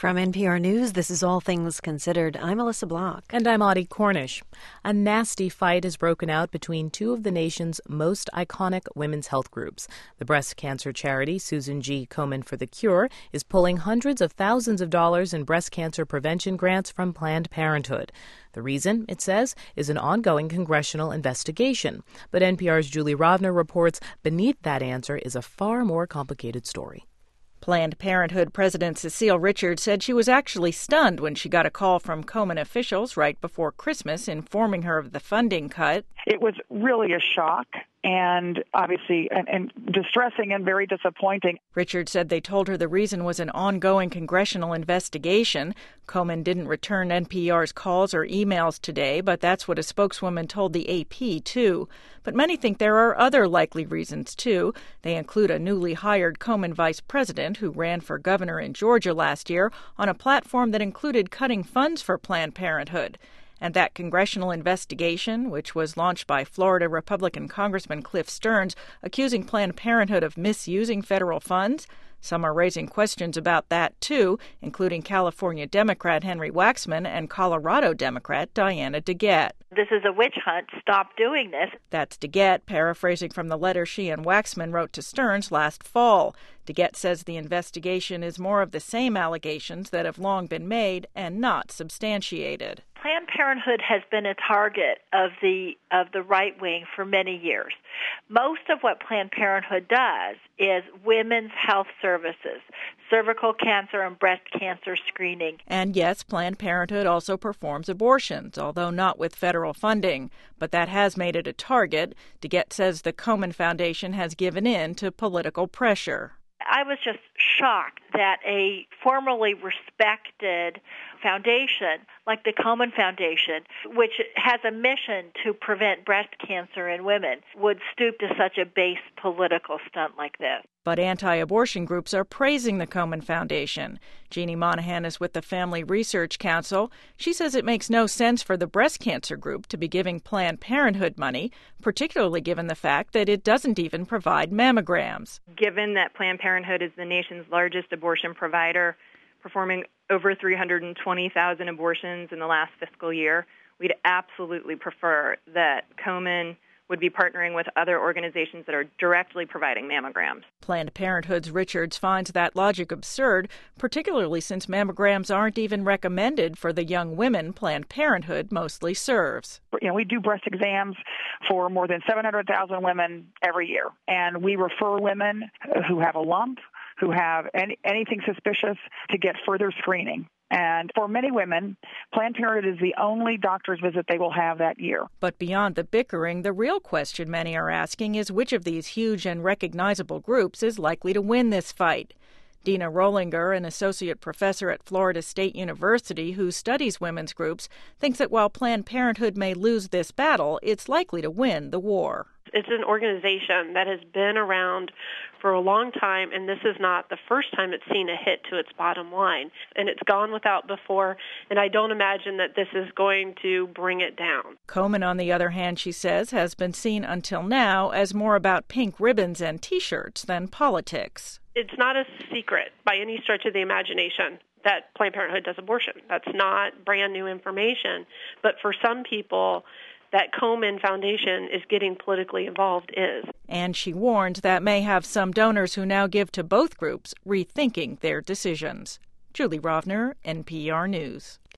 From NPR News, this is All Things Considered. I'm Melissa Block. And I'm Audie Cornish. A nasty fight has broken out between two of the nation's most iconic women's health groups. The breast cancer charity Susan G. Komen for the Cure is pulling hundreds of thousands of dollars in breast cancer prevention grants from Planned Parenthood. The reason, it says, is an ongoing congressional investigation. But NPR's Julie Rovner reports beneath that answer is a far more complicated story. Planned Parenthood President Cecile Richards said she was actually stunned when she got a call from Komen officials right before Christmas informing her of the funding cut. It was really a shock and obviously and distressing and very disappointing. Richards said they told her the reason was an ongoing congressional investigation. Komen didn't return NPR's calls or emails today, but that's what a spokeswoman told the AP, too. But many think there are other likely reasons, too. They include a newly hired Komen vice president who ran for governor in Georgia last year on a platform that included cutting funds for Planned Parenthood. And that congressional investigation, which was launched by Florida Republican Congressman Cliff Stearns, accusing Planned Parenthood of misusing federal funds. Some are raising questions about that, too, including California Democrat Henry Waxman and Colorado Democrat Diana DeGette. This is a witch hunt. Stop doing this. That's DeGette, paraphrasing from the letter she and Waxman wrote to Stearns last fall. DeGette says the investigation is more of the same allegations that have long been made and not substantiated. Planned Parenthood has been a target of the right wing for many years. Most of what Planned Parenthood does is women's health services, cervical cancer and breast cancer screening. And yes, Planned Parenthood also performs abortions, although not with federal funding. But that has made it a target. DeGette says the Komen Foundation has given in to political pressure. I was just shocked that a formerly respected foundation like the Komen Foundation, which has a mission to prevent breast cancer in women, would stoop to such a base political stunt like this. But anti-abortion groups are praising the Komen Foundation. Jeannie Monahan is with the Family Research Council. She says it makes no sense for the breast cancer group to be giving Planned Parenthood money, particularly given the fact that it doesn't even provide mammograms. Given that Planned Parenthood is the nation's largest abortion provider, performing over 320,000 abortions in the last fiscal year, we'd absolutely prefer that Komen would be partnering with other organizations that are directly providing mammograms. Planned Parenthood's Richards finds that logic absurd, particularly since mammograms aren't even recommended for the young women Planned Parenthood mostly serves. We do breast exams for more than 700,000 women every year, and we refer women who have a lump, who have anything suspicious, to get further screening. And for many women, Planned Parenthood is the only doctor's visit they will have that year. But beyond the bickering, the real question many are asking is which of these huge and recognizable groups is likely to win this fight. Dina Rollinger, an associate professor at Florida State University who studies women's groups, thinks that while Planned Parenthood may lose this battle, it's likely to win the war. It's an organization that has been around for a long time, and this is not the first time it's seen a hit to its bottom line. And it's gone without before, and I don't imagine that this is going to bring it down. Komen, on the other hand, she says, has been seen until now as more about pink ribbons and T-shirts than politics. It's not a secret by any stretch of the imagination that Planned Parenthood does abortion. That's not brand new information. But for some people, that Komen Foundation is getting politically involved is. And she warned that may have some donors who now give to both groups rethinking their decisions. Julie Rovner, NPR News.